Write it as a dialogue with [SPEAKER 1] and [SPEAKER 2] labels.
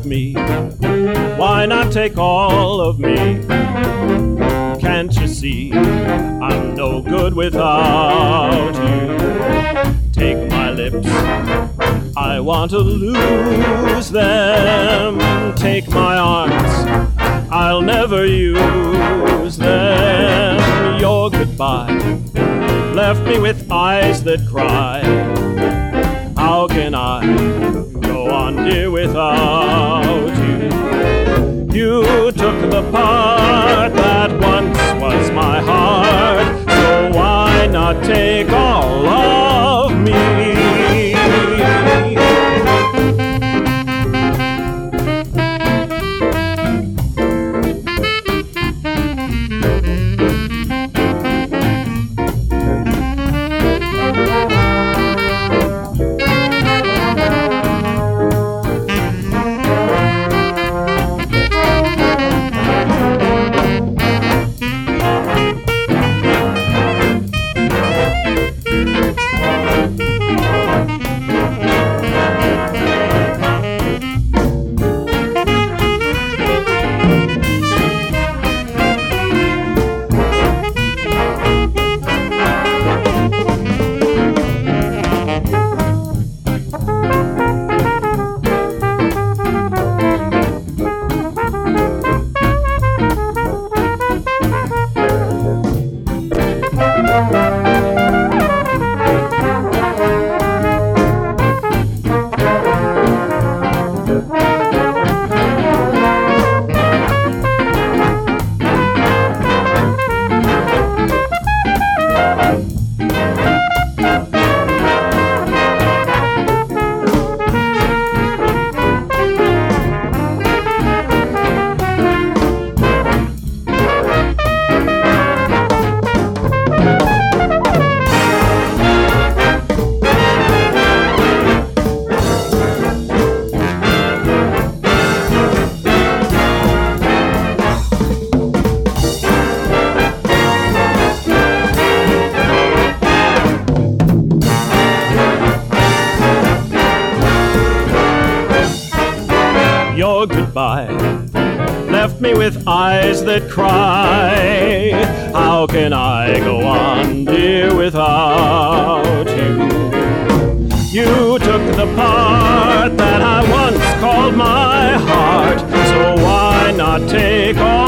[SPEAKER 1] me? Why not take all of me? Can't you see I'm no good without you? Take my lips, I want to lose them. Take my arms, I'll never use them. Your goodbye left me with eyes that cry. How can I go on, dear, without you? You took the part that once was my heart, so why not take all of me? Your goodbye left me with eyes that cry. How can I go on, dear, without you? You took the part that I once called my heart, so why not take all